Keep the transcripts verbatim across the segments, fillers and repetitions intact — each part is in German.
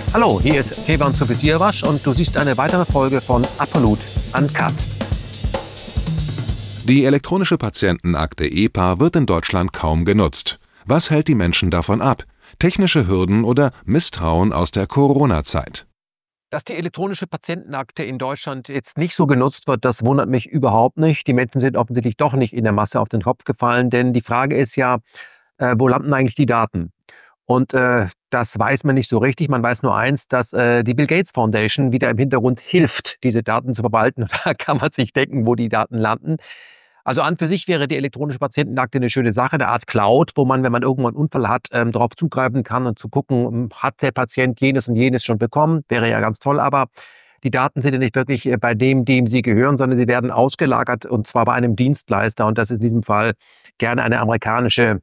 Hallo, hier ist Kevan Sofisierwasch und du siehst eine weitere Folge von Apollut Uncut. Die elektronische Patientenakte E P A wird in Deutschland kaum genutzt. Was hält die Menschen davon ab? Technische Hürden oder Misstrauen aus der Corona-Zeit? Dass die elektronische Patientenakte in Deutschland jetzt nicht so genutzt wird, das wundert mich überhaupt nicht. Die Menschen sind offensichtlich doch nicht in der Masse auf den Kopf gefallen, denn die Frage ist ja, äh, wo landen eigentlich die Daten? Und äh, das weiß man nicht so richtig. Man weiß nur eins, dass äh, die Bill Gates Foundation wieder im Hintergrund hilft, diese Daten zu verwalten. Und da kann man sich denken, wo die Daten landen. Also an für sich wäre die elektronische Patientenakte eine schöne Sache, eine Art Cloud, wo man, wenn man irgendwann einen Unfall hat, ähm, darauf zugreifen kann und zu gucken, hm, hat der Patient jenes und jenes schon bekommen. Wäre ja ganz toll, aber die Daten sind ja nicht wirklich äh, bei dem, dem sie gehören, sondern sie werden ausgelagert und zwar bei einem Dienstleister. Und das ist in diesem Fall gerne eine amerikanische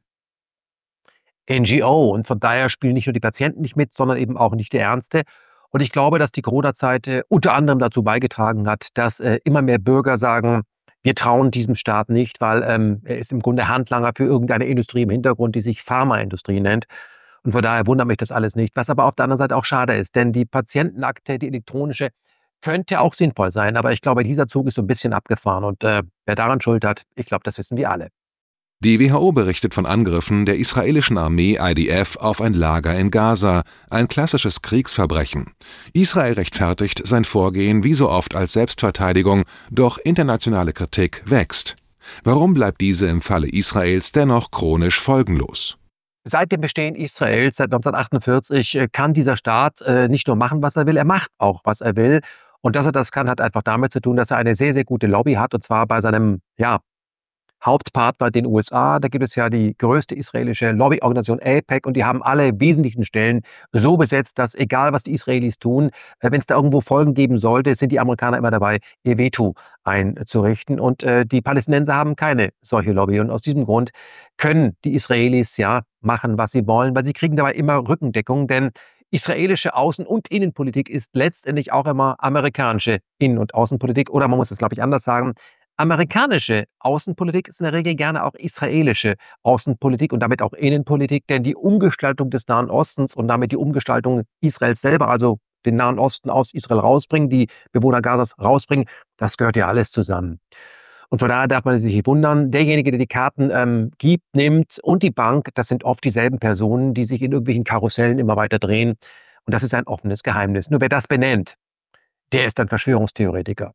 N G O. Und von daher spielen nicht nur die Patienten nicht mit, sondern eben auch nicht die Ärzte. Und ich glaube, dass die Corona-Zeit äh, unter anderem dazu beigetragen hat, dass äh, immer mehr Bürger sagen, wir trauen diesem Staat nicht, weil ähm, er ist im Grunde Handlanger für irgendeine Industrie im Hintergrund, die sich Pharmaindustrie nennt. Und von daher wundert mich das alles nicht. Was aber auf der anderen Seite auch schade ist, denn die Patientenakte, die elektronische, könnte auch sinnvoll sein. Aber ich glaube, dieser Zug ist so ein bisschen abgefahren. Und äh, wer daran Schuld hat, ich glaube, das wissen wir alle. Die W H O berichtet von Angriffen der israelischen Armee I D F auf ein Lager in Gaza, ein klassisches Kriegsverbrechen. Israel rechtfertigt sein Vorgehen wie so oft als Selbstverteidigung, doch internationale Kritik wächst. Warum bleibt diese im Falle Israels dennoch chronisch folgenlos? Seit dem Bestehen Israels, seit neunzehnhundertachtundvierzig, äh, kann dieser Staat äh, nicht nur machen, was er will, er macht auch, was er will. Und dass er das kann, hat einfach damit zu tun, dass er eine sehr, sehr gute Lobby hat, und zwar bei seinem, ja, Hauptpartner, den U S A. Da gibt es ja die größte israelische Lobbyorganisation AIPAC und die haben alle wesentlichen Stellen so besetzt, dass egal was die Israelis tun, äh, wenn es da irgendwo Folgen geben sollte, sind die Amerikaner immer dabei, ihr Veto einzurichten. Und äh, die Palästinenser haben keine solche Lobby. Und aus diesem Grund können die Israelis ja machen, was sie wollen, weil sie kriegen dabei immer Rückendeckung, denn israelische Außen- und Innenpolitik ist letztendlich auch immer amerikanische Innen- und Außenpolitik. Oder man muss es, glaube ich, anders sagen. Amerikanische Außenpolitik ist in der Regel gerne auch israelische Außenpolitik und damit auch Innenpolitik, denn die Umgestaltung des Nahen Ostens und damit die Umgestaltung Israels selber, also den Nahen Osten aus Israel rausbringen, die Bewohner Gazas rausbringen, das gehört ja alles zusammen. Und von daher darf man sich nicht wundern, derjenige, der die Karten ähm, gibt, nimmt und die Bank, das sind oft dieselben Personen, die sich in irgendwelchen Karussellen immer weiter drehen. Und das ist ein offenes Geheimnis. Nur wer das benennt, der ist ein Verschwörungstheoretiker.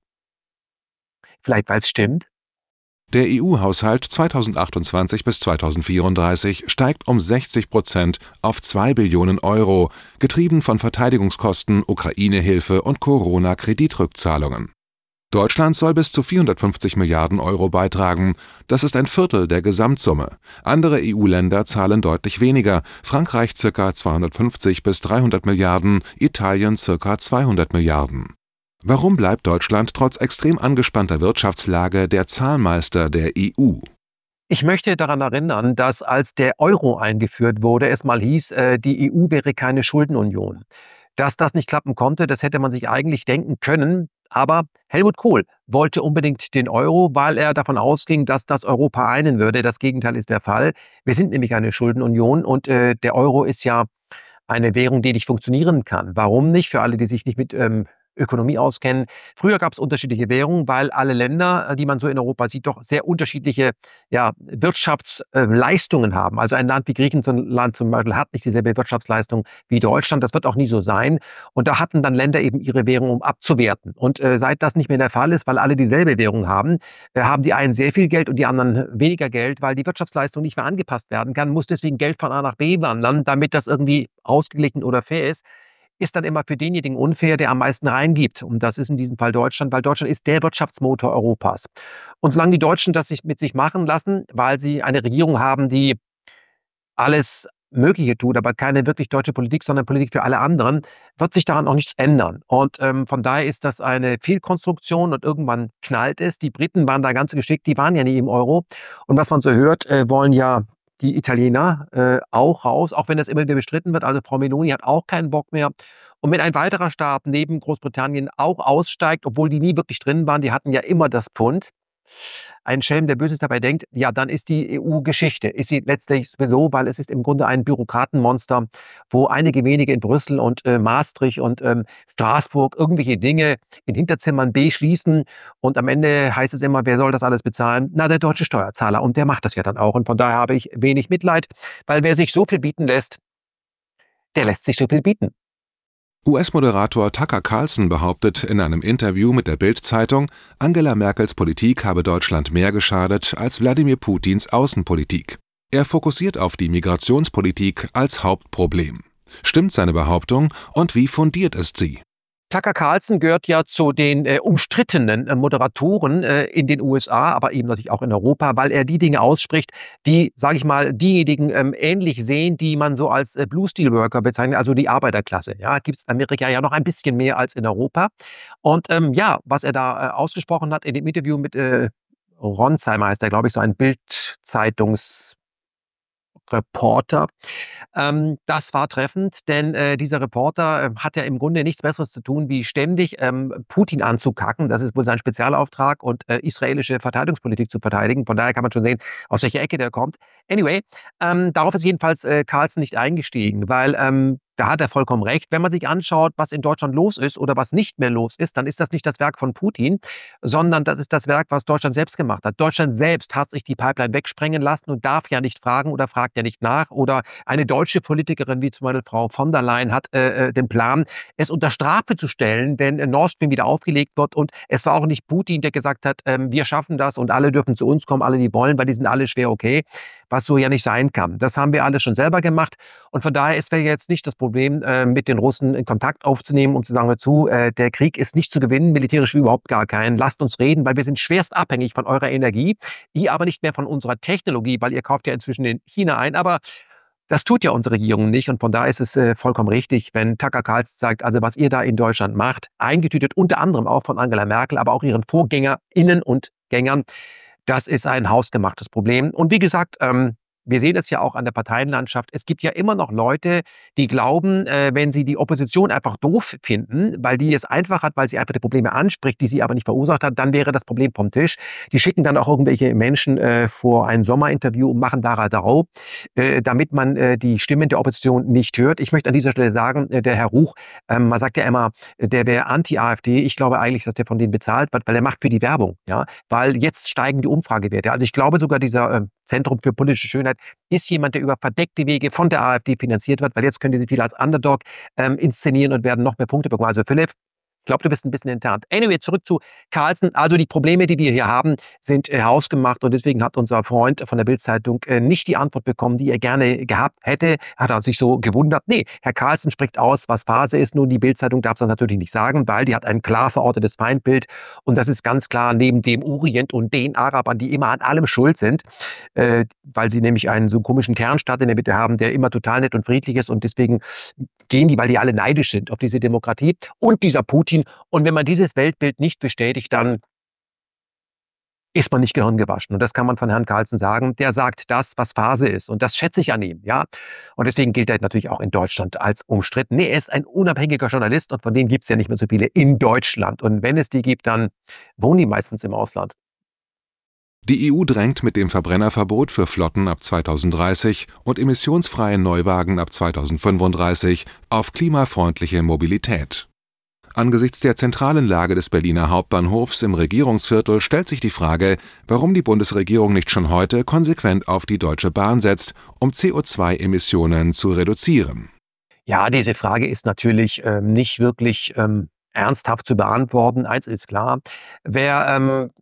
Vielleicht, weil es stimmt. Der E U-Haushalt zweitausendachtundzwanzig bis zweitausendvierunddreißig steigt um sechzig Prozent auf zwei Billionen Euro, getrieben von Verteidigungskosten, Ukraine-Hilfe und Corona-Kreditrückzahlungen. Deutschland soll bis zu vierhundertfünfzig Milliarden Euro beitragen. Das ist ein Viertel der Gesamtsumme. Andere E U-Länder zahlen deutlich weniger. Frankreich ca. zweihundertfünfzig bis dreihundert Milliarden, Italien ca. zweihundert Milliarden. Warum bleibt Deutschland trotz extrem angespannter Wirtschaftslage der Zahlmeister der E U? Ich möchte daran erinnern, dass als der Euro eingeführt wurde, es mal hieß, äh, die E U wäre keine Schuldenunion. Dass das nicht klappen konnte, das hätte man sich eigentlich denken können. Aber Helmut Kohl wollte unbedingt den Euro, weil er davon ausging, dass das Europa einen würde. Das Gegenteil ist der Fall. Wir sind nämlich eine Schuldenunion und äh, der Euro ist ja eine Währung, die nicht funktionieren kann. Warum nicht? Für alle, die sich nicht mit ähm, Ökonomie auskennen. Früher gab es unterschiedliche Währungen, weil alle Länder, äh, die man so in Europa sieht, doch sehr unterschiedliche ja, Wirtschaftsleistungen haben. Also ein Land wie Griechenland zum Beispiel hat nicht dieselbe Wirtschaftsleistung wie Deutschland. Das wird auch nie so sein. Und da hatten dann Länder eben ihre Währung, um abzuwerten. Und äh, seit das nicht mehr der Fall ist, weil alle dieselbe Währung haben, äh, haben die einen sehr viel Geld und die anderen weniger Geld, weil die Wirtschaftsleistung nicht mehr angepasst werden kann, muss deswegen Geld von A nach B wandern, damit das irgendwie ausgeglichen oder fair ist. Ist dann immer für denjenigen unfair, der am meisten reingibt. Und das ist in diesem Fall Deutschland, weil Deutschland ist der Wirtschaftsmotor Europas. Und solange die Deutschen das sich mit sich machen lassen, weil sie eine Regierung haben, die alles Mögliche tut, aber keine wirklich deutsche Politik, sondern Politik für alle anderen, wird sich daran auch nichts ändern. Und ähm, von daher ist das eine Fehlkonstruktion und irgendwann knallt es. Die Briten waren da ganz geschickt, die waren ja nie im Euro. Und was man so hört, äh, wollen ja die Italiener äh, auch raus, auch wenn das immer wieder bestritten wird. Also Frau Meloni hat auch keinen Bock mehr. Und wenn ein weiterer Staat neben Großbritannien auch aussteigt, obwohl die nie wirklich drin waren, die hatten ja immer das Pfund, Ein Schelm, der Böses dabei denkt, ja, dann ist die E U Geschichte. Ist sie letztlich sowieso, weil es ist im Grunde ein Bürokratenmonster, wo einige wenige in Brüssel und äh, Maastricht und ähm, Straßburg irgendwelche Dinge in Hinterzimmern beschließen. Und am Ende heißt es immer, wer soll das alles bezahlen? Na, der deutsche Steuerzahler. Und der macht das ja dann auch. Und von daher habe ich wenig Mitleid, weil wer sich so viel bieten lässt, der lässt sich so viel bieten. U S-Moderator Tucker Carlson behauptet in einem Interview mit der Bild-Zeitung, Angela Merkels Politik habe Deutschland mehr geschadet als Wladimir Putins Außenpolitik. Er fokussiert auf die Migrationspolitik als Hauptproblem. Stimmt seine Behauptung und wie fundiert ist sie? Tucker Carlson gehört ja zu den äh, umstrittenen äh, Moderatoren äh, in den U S A, aber eben natürlich auch in Europa, weil er die Dinge ausspricht, die, sage ich mal, diejenigen ähm, ähnlich sehen, die man so als äh, Blue Steel Worker bezeichnet, also die Arbeiterklasse. Ja, gibt es in Amerika ja noch ein bisschen mehr als in Europa. Und ähm, ja, was er da äh, ausgesprochen hat in dem Interview mit äh, Ronsheimer, heißt er, glaube ich, so ein Bild-Zeitungs- Reporter. Ähm, das war treffend, denn äh, dieser Reporter äh, hat ja im Grunde nichts Besseres zu tun, wie ständig ähm, Putin anzukacken. Das ist wohl sein Spezialauftrag und äh, israelische Verteidigungspolitik zu verteidigen. Von daher kann man schon sehen, aus welcher Ecke der kommt. Anyway, ähm, darauf ist jedenfalls äh, Carlson nicht eingestiegen, weil ähm, da hat er vollkommen recht. Wenn man sich anschaut, was in Deutschland los ist oder was nicht mehr los ist, dann ist das nicht das Werk von Putin, sondern das ist das Werk, was Deutschland selbst gemacht hat. Deutschland selbst hat sich die Pipeline wegsprengen lassen und darf ja nicht fragen oder fragt ja nicht nach. Oder eine deutsche Politikerin wie zum Beispiel Frau von der Leyen hat äh, äh, den Plan, es unter Strafe zu stellen, wenn äh, Nord Stream wieder aufgelegt wird. Und es war auch nicht Putin, der gesagt hat, ähm, wir schaffen das und alle dürfen zu uns kommen, alle, die wollen, weil die sind alle schwer okay, was so ja nicht sein kann. Das haben wir alle schon selber gemacht. Und von daher ist wir jetzt nicht das Problem, äh, mit den Russen in Kontakt aufzunehmen, um zu sagen, hör zu, äh, der Krieg ist nicht zu gewinnen, militärisch überhaupt gar keinen. Lasst uns reden, weil wir sind schwerst abhängig von eurer Energie, die aber nicht mehr von unserer Technologie, weil ihr kauft ja inzwischen in China ein. Aber das tut ja unsere Regierung nicht. Und von daher ist es äh, vollkommen richtig, wenn Tucker Carlson sagt, also was ihr da in Deutschland macht, eingetütet unter anderem auch von Angela Merkel, aber auch ihren VorgängerInnen und Gängern, das ist ein hausgemachtes Problem. Und wie gesagt, ähm, wir sehen es ja auch an der Parteienlandschaft. Es gibt ja immer noch Leute, die glauben, äh, wenn sie die Opposition einfach doof finden, weil die es einfach hat, weil sie einfach die Probleme anspricht, die sie aber nicht verursacht hat, dann wäre das Problem vom Tisch. Die schicken dann auch irgendwelche Menschen äh, vor ein Sommerinterview und machen da Radau, äh, damit man äh, die Stimmen der Opposition nicht hört. Ich möchte an dieser Stelle sagen, äh, der Herr Ruch, ähm, man sagt ja immer, der wäre Anti-AfD. Ich glaube eigentlich, dass der von denen bezahlt wird, weil er macht für die Werbung. Ja? Weil jetzt steigen die Umfragewerte. Also ich glaube sogar, dieser äh, Zentrum für politische Schönheit ist jemand, der über verdeckte Wege von der AfD finanziert wird, weil jetzt können die sich wieder als Underdog ähm, inszenieren und werden noch mehr Punkte bekommen. Also Philipp, ich glaube, du bist ein bisschen enttarnt. Anyway, zurück zu Carlson. Also die Probleme, die wir hier haben, sind äh, hausgemacht und deswegen hat unser Freund von der Bild-Zeitung äh, nicht die Antwort bekommen, die er gerne gehabt hätte. Hat er sich so gewundert. Nee, Herr Carlson spricht aus, was Phase ist. Nun, die Bild-Zeitung darf es natürlich nicht sagen, weil die hat ein klar verortetes Feindbild und das ist ganz klar neben dem Orient und den Arabern, die immer an allem schuld sind, äh, weil sie nämlich einen so komischen Kernstaat in der Mitte haben, der immer total nett und friedlich ist und deswegen gehen die, weil die alle neidisch sind auf diese Demokratie und dieser Putin. Und wenn man dieses Weltbild nicht bestätigt, dann ist man nicht gehirngewaschen. Und das kann man von Herrn Carlson sagen. Der sagt das, was Phase ist. Und das schätze ich an ihm. Ja? Und deswegen gilt er natürlich auch in Deutschland als umstritten. Nee, er ist ein unabhängiger Journalist und von denen gibt es ja nicht mehr so viele in Deutschland. Und wenn es die gibt, dann wohnen die meistens im Ausland. Die E U drängt mit dem Verbrennerverbot für Flotten ab zweitausenddreißig und emissionsfreien Neuwagen ab zweitausendfünfunddreißig auf klimafreundliche Mobilität. Angesichts der zentralen Lage des Berliner Hauptbahnhofs im Regierungsviertel stellt sich die Frage, warum die Bundesregierung nicht schon heute konsequent auf die Deutsche Bahn setzt, um C O zwei Emissionen zu reduzieren. Ja, diese Frage ist natürlich ähm, nicht wirklich ähm, ernsthaft zu beantworten. Eins ist klar, wer ähm,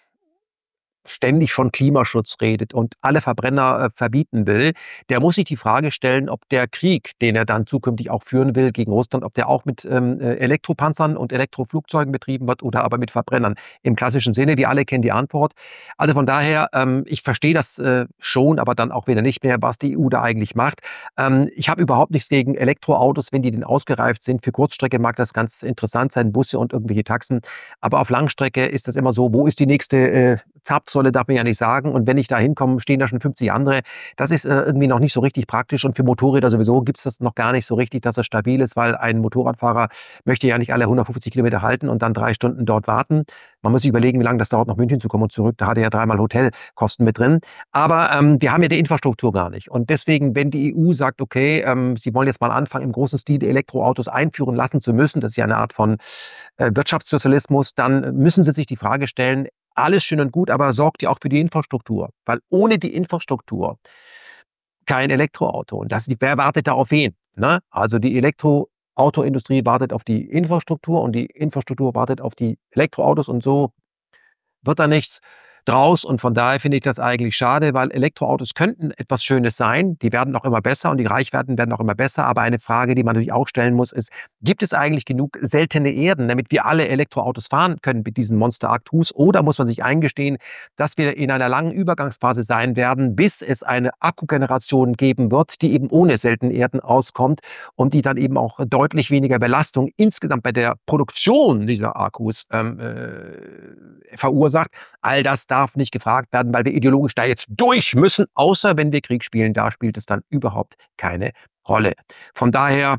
ständig von Klimaschutz redet und alle Verbrenner äh, verbieten will, der muss sich die Frage stellen, ob der Krieg, den er dann zukünftig auch führen will gegen Russland, ob der auch mit ähm, äh, Elektropanzern und Elektroflugzeugen betrieben wird oder aber mit Verbrennern im klassischen Sinne. Wir alle kennen die Antwort. Also von daher, ähm, ich verstehe das äh, schon, aber dann auch wieder nicht mehr, was die E U da eigentlich macht. Ähm, ich habe überhaupt nichts gegen Elektroautos, wenn die denn ausgereift sind. Für Kurzstrecke mag das ganz interessant sein, Busse und irgendwelche Taxen. Aber auf Langstrecke ist das immer so, wo ist die nächste äh, Zapfsäule Hause darf man ja nicht sagen. Und wenn ich da hinkomme, stehen da schon fünfzig andere. Das ist äh, irgendwie noch nicht so richtig praktisch. Und für Motorräder sowieso gibt es das noch gar nicht so richtig, dass es stabil ist, weil ein Motorradfahrer möchte ja nicht alle hundertfünfzig Kilometer halten und dann drei Stunden dort warten. Man muss sich überlegen, wie lange das dauert, nach München zu kommen und zurück. Da hat er ja dreimal Hotelkosten mit drin. Aber ähm, wir haben ja die Infrastruktur gar nicht. Und deswegen, wenn die E U sagt, okay, ähm, sie wollen jetzt mal anfangen, im großen Stil die Elektroautos einführen lassen zu müssen, das ist ja eine Art von äh, Wirtschaftssozialismus, dann müssen sie sich die Frage stellen, alles schön und gut, aber sorgt ihr auch für die Infrastruktur? Weil ohne die Infrastruktur kein Elektroauto. Und das, wer wartet da auf wen? Ne? Also die Elektroautoindustrie wartet auf die Infrastruktur und die Infrastruktur wartet auf die Elektroautos und so wird da nichts draus. Und von daher finde ich das eigentlich schade, weil Elektroautos könnten etwas Schönes sein. Die werden auch immer besser und die Reichweiten werden auch immer besser. Aber eine Frage, die man natürlich auch stellen muss, ist, gibt es eigentlich genug seltene Erden, damit wir alle Elektroautos fahren können mit diesen Monster-Akkus? Oder muss man sich eingestehen, dass wir in einer langen Übergangsphase sein werden, bis es eine Akkugeneration geben wird, die eben ohne seltene Erden auskommt und die dann eben auch deutlich weniger Belastung insgesamt bei der Produktion dieser Akkus ähm, äh, verursacht. All das darf nicht gefragt werden, weil wir ideologisch da jetzt durch müssen, außer wenn wir Krieg spielen, da spielt es dann überhaupt keine Rolle. Von daher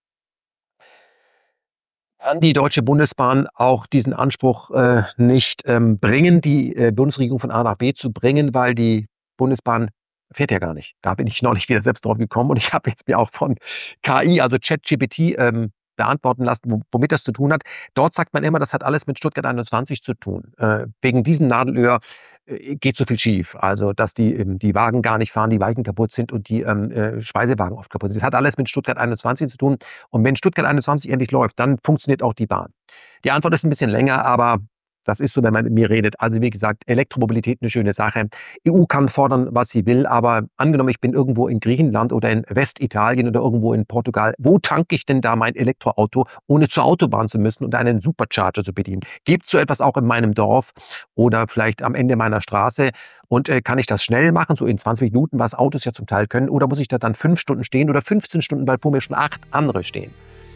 kann die Deutsche Bundesbahn auch diesen Anspruch äh, nicht ähm, bringen, die äh, Bundesregierung von A nach B zu bringen, weil die Bundesbahn fährt ja gar nicht. Da bin ich neulich wieder selbst drauf gekommen und ich habe jetzt mir auch von K I, also ChatGPT, ähm, beantworten lassen, womit das zu tun hat. Dort sagt man immer, das hat alles mit Stuttgart einundzwanzig zu tun. Äh, wegen diesem Nadelöhr äh, geht so viel schief. Also, dass die, ähm, die Wagen gar nicht fahren, die Weichen kaputt sind und die ähm, äh, Speisewagen oft kaputt sind. Das hat alles mit Stuttgart einundzwanzig zu tun. Und wenn Stuttgart einundzwanzig endlich läuft, dann funktioniert auch die Bahn. Die Antwort ist ein bisschen länger, aber das ist so, wenn man mit mir redet. Also wie gesagt, Elektromobilität eine schöne Sache. E U kann fordern, was sie will, aber angenommen, ich bin irgendwo in Griechenland oder in Westitalien oder irgendwo in Portugal, wo tanke ich denn da mein Elektroauto, ohne zur Autobahn zu müssen und einen Supercharger zu bedienen? Gibt es so etwas auch in meinem Dorf oder vielleicht am Ende meiner Straße? Und äh, kann ich das schnell machen, so in zwanzig Minuten, was Autos ja zum Teil können? Oder muss ich da dann fünf Stunden stehen oder fünfzehn Stunden, weil vor mir schon acht andere stehen?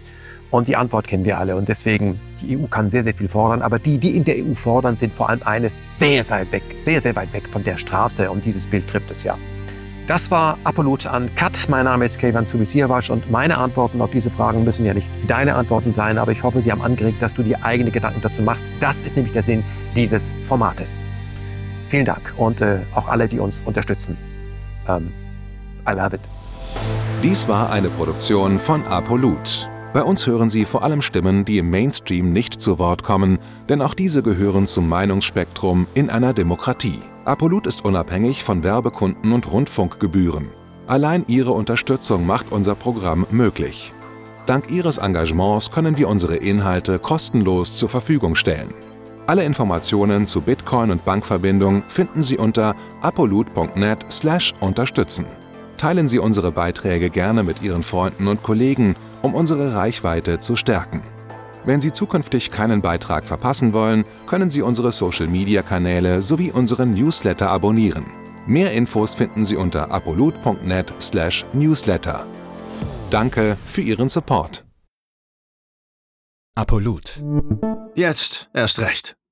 Und die Antwort kennen wir alle. Und deswegen, die E U kann sehr, sehr viel fordern. Aber die, die in der E U fordern, sind vor allem eines sehr, sehr weg, sehr, sehr weit weg von der Straße. Und dieses Bild trifft es ja. Das war Apollut Uncut. Mein Name ist Keyvan Zubisiewicz und meine Antworten auf diese Fragen müssen ja nicht deine Antworten sein. Aber ich hoffe, sie haben angeregt, dass du dir eigene Gedanken dazu machst. Das ist nämlich der Sinn dieses Formates. Vielen Dank und äh, auch alle, die uns unterstützen. Um, I love it. Dies war eine Produktion von Apollut. Bei uns hören Sie vor allem Stimmen, die im Mainstream nicht zu Wort kommen, denn auch diese gehören zum Meinungsspektrum in einer Demokratie. Apollut ist unabhängig von Werbekunden und Rundfunkgebühren. Allein Ihre Unterstützung macht unser Programm möglich. Dank Ihres Engagements können wir unsere Inhalte kostenlos zur Verfügung stellen. Alle Informationen zu Bitcoin und Bankverbindung finden Sie unter apollut punkt net slash unterstützen. Teilen Sie unsere Beiträge gerne mit Ihren Freunden und Kollegen, um unsere Reichweite zu stärken. Wenn Sie zukünftig keinen Beitrag verpassen wollen, können Sie unsere Social-Media-Kanäle sowie unseren Newsletter abonnieren. Mehr Infos finden Sie unter apollut punkt net slash newsletter. Danke für Ihren Support. Apollut. Jetzt erst recht.